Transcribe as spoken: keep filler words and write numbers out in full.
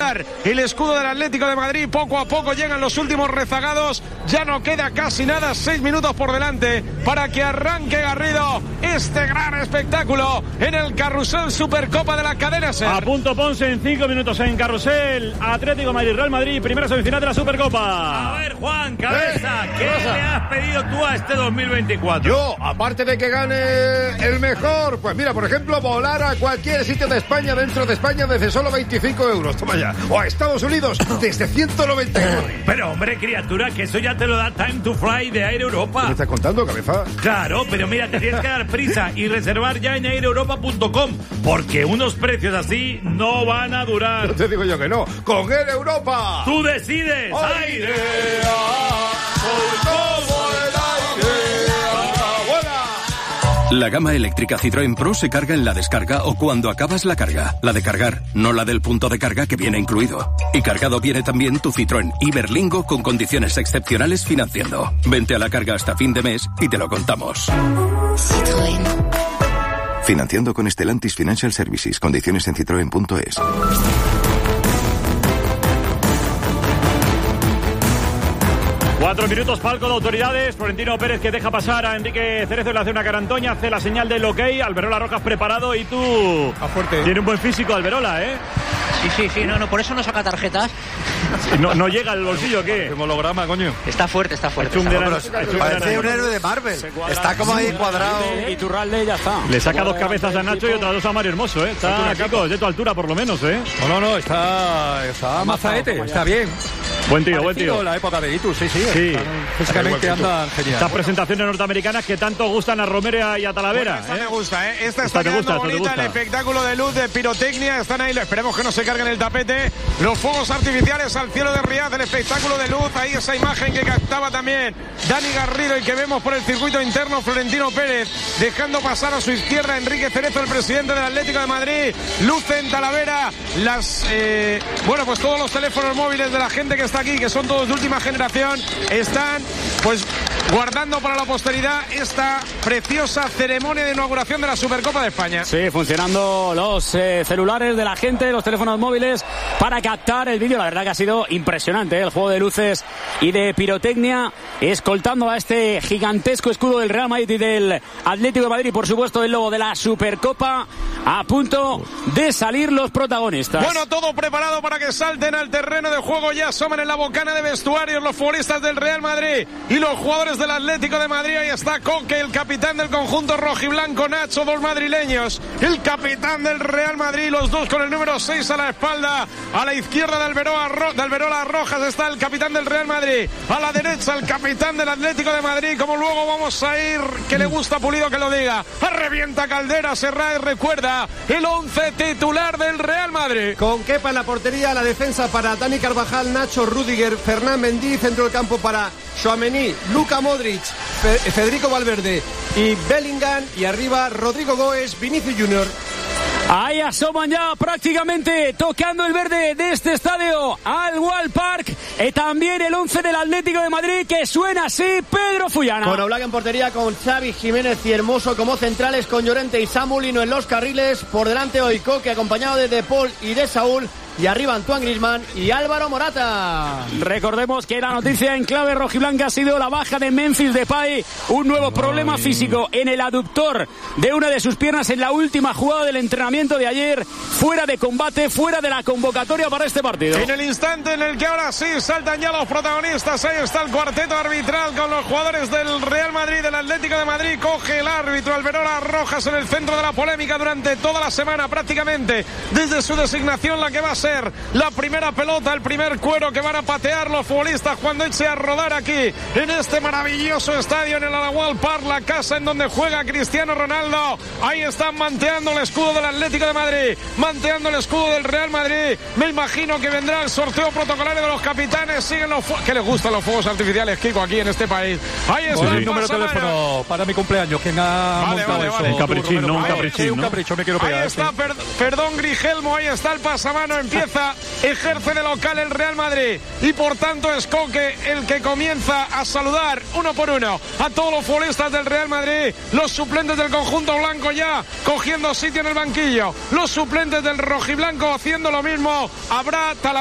titular el escudo del Atlético de Madrid. Poco a poco llegan los últimos rezagados, ya no queda casi nada, seis minutos por delante para que arranque Garrido este gran espectáculo en el Carrusel Supercopa de la cadena SER. A punto Ponce en cinco minutos en Carrusel, Atlético Madrid, Real Madrid, primera semifinal de la Supercopa. A ver, Juan, cabeza, ¿qué, ¿Qué le has pedido tú a este dos mil veinticuatro? Yo, aparte de que gane el mejor, pues mira, por ejemplo, volar a cualquier sitio de España, dentro de España, desde solo veinticinco euros, toma ya, o a Estados Unidos, desde ciento noventa y nueve. Pero hombre, criatura, que eso ya te lo da Time to Fly de Air Europa. ¿Qué me estás contando, cabeza? Claro, pero mira, te tienes que dar prisa y reservar ya en air europa punto com, porque unos precios así no van a durar. No te digo yo que no. ¡Con Air Europa! ¡Tú decides! ¡Aire! ¡Soy como el aire! La gama eléctrica Citroën Pro se carga en la descarga o cuando acabas la carga. La de cargar, no la del punto de carga que viene incluido. Y cargado viene también tu Citroën Iberlingo con condiciones excepcionales financiando. Vente a la carga hasta fin de mes y te lo contamos. Citroën. Financiando con Stellantis Financial Services. Condiciones en citroen punto es. Cuatro minutos, palco de autoridades. Florentino Pérez que deja pasar a Enrique Cerezo y le hace una carantoña, hace la señal del ok. Alberola Rojas preparado y tú... A fuerte. Tiene un buen físico Alberola, ¿eh? Sí, sí, sí, no, no, por eso no saca tarjetas. No, no llega al bolsillo, ¿qué? El holograma, coño. Está fuerte, está fuerte. Un está gran, fuerte. Parece un héroe de Marvel. Está como ahí cuadrado. Y Turralde ya está. Le saca dos cabezas a Nacho y otras dos a Mario Hermoso, ¿eh? Está, chicos, de tu altura por lo menos, ¿eh? No, no, no, está, está mazaete, está bien. Buen tío, buen tío. La época de Itus, sí, sí. Sí. Físicamente andan genial. Estas presentaciones norteamericanas que tanto gustan a Romero y a Talavera. Bueno, esta ¿eh? me gusta, ¿eh? Esta, esta está quedando gusta, bonita, el espectáculo de luz, de pirotecnia. Están ahí, esperemos que no se carguen el tapete. Los fuegos artificiales al cielo de Riad, el espectáculo de luz. Ahí esa imagen que captaba también Dani Garrido y que vemos por el circuito interno. Florentino Pérez dejando pasar a su izquierda Enrique Cerezo, el presidente del Atlético de Madrid. Luz en Talavera. Las, eh, bueno, pues todos los teléfonos móviles de la gente que está aquí, que son todos de última generación, están pues guardando para la posteridad esta preciosa ceremonia de inauguración de la Supercopa de España. Sí, funcionando los eh, celulares de la gente, los teléfonos móviles para captar el vídeo. La verdad que ha sido impresionante, ¿eh? El juego de luces y de pirotecnia, escoltando a este gigantesco escudo del Real Madrid y del Atlético de Madrid, por supuesto el logo de la Supercopa, a punto de salir los protagonistas. Bueno, todo preparado para que salten al terreno de juego. Ya asoman en la bocana de vestuarios los futbolistas del Real Madrid y los jugadores del Atlético de Madrid. Ahí está Coque, el capitán del conjunto rojiblanco, Nacho, dos madrileños, el capitán del Real Madrid, los dos con el número seis a la espalda. A la izquierda de Alberola, de Alberola Rojas está el capitán del Real Madrid, a la derecha el capitán del Atlético de Madrid. Como luego vamos a ir, que le gusta a Pulido que lo diga, revienta Caldera, Serra y recuerda el once titular del Real Madrid. Con Kepa en la portería, la defensa para Dani Carvajal, Nacho, Rudiger, Fernán Mendy, centro del campo para Tchouaméni, Luka Modric, Fe- Federico Valverde y Bellingham, y arriba Rodrigo Goes, Vinicius Junior. Ahí asoman ya prácticamente tocando el verde de este estadio al Wall Park. Y también el once del Atlético de Madrid que suena así, Pedro Fullana. Con Oblak en portería, con Xavi, Jiménez y Hermoso como centrales, con Llorente y Samulino en los carriles. Por delante hoy Coque acompañado de De Paul y de Saúl. Y arriba Antoine Griezmann y Álvaro Morata. Recordemos que la noticia en clave rojiblanca ha sido la baja de Memphis Depay. Un nuevo problema físico en el aductor de una de sus piernas en la última jugada del entrenamiento de ayer. Fuera de combate, fuera de la convocatoria para este partido. En el instante en el que ahora sí saltan ya los protagonistas, ahí está el cuarteto arbitral con los jugadores del Real Madrid, del Atlético de Madrid. Coge el árbitro Alberola Rojas en el centro de la polémica durante toda la semana prácticamente, desde su designación, la que va a ser la primera pelota, el primer cuero que van a patear los futbolistas cuando eche a rodar aquí en este maravilloso estadio, en el Al-Awwal Park, la casa en donde juega Cristiano Ronaldo. Ahí están manteando el escudo del Atlético de Madrid, manteando el escudo del Real Madrid. Me imagino que vendrá el sorteo protocolario de los capitanes. Siguen los fu- que les gustan los fuegos artificiales, Kiko, aquí en este país. Ahí está Bueno, el el número de teléfono para mi cumpleaños. ¿Quién ha Vale, montado vale, eso? vale. Un caprichín, no un Ahí, caprichín, Sí, un ¿no? capricho, me quiero pegar. Ahí está, sí. per- perdón, Grigelmo, ahí está el pasamano, empieza, ejerce de local el Real Madrid y por tanto es Coque el que comienza a saludar uno por uno a todos los futbolistas del Real Madrid, los suplentes del conjunto blanco ya cogiendo sitio en el banquillo, los suplentes del rojiblanco haciendo lo mismo. Habrá Talavera